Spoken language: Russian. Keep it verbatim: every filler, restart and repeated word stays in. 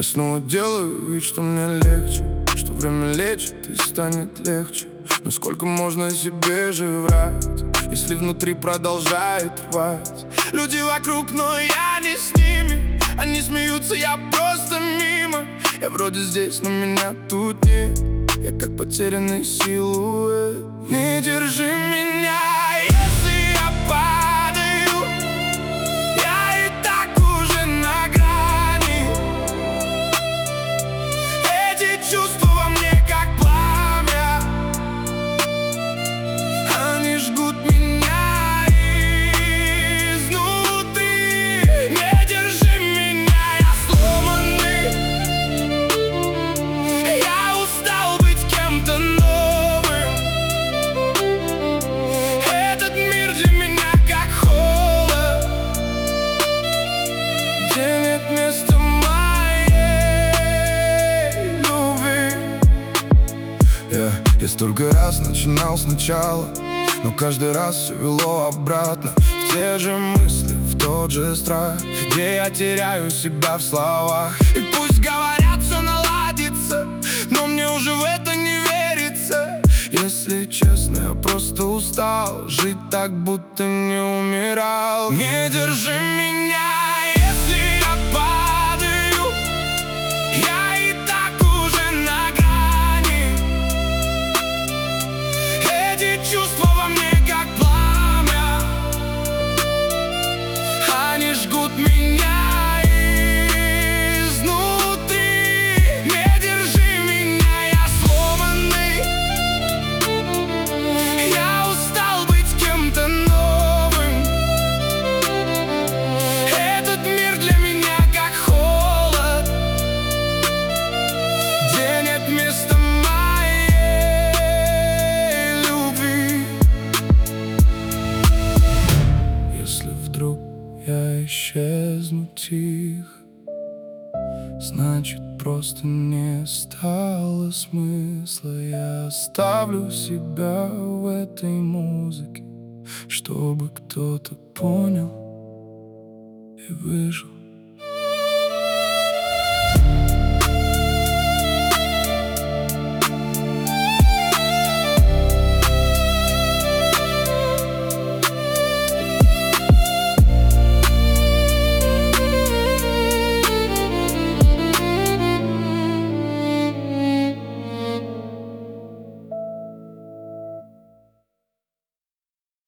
Я снова делаю вид, что мне легче, что время лечит и станет легче. Но сколько можно себе же врать, если внутри продолжает рвать? Люди вокруг, но я не с ними. Они смеются, я просто мимо. Я вроде здесь, но меня тут нет. Я как потерянный силуэт. Не держи меня, если я падаю. Я и так уже на грани. Эти чувства во мне как пламя. Они жгут меня изнутри. Не держи меня, я сломанный. Я устал быть кем-то новым. Этот мир для меня как холод, где нет места моей любви. Я, я столько раз начинал сначала, но каждый раз все вело обратно в те же мысли, в тот же страх, где я теряю себя в словах. И пусть говорят, все наладится, но мне уже в это не верится. Если честно, я просто устал жить так, будто не умирал. Не держи меня, если я падаю. Я и так уже на грани. Эти чувства во мне как пламя. Они жгут меня изнутри. Не держи меня, я сломанный. Я устал быть кем-то новым. Этот мир для меня как холод, где нет места моей любви. Если вдруг я исчезну тихо, значит просто не стало смысла. Я оставлю себя в этой музыке, чтобы кто-то понял и выжил.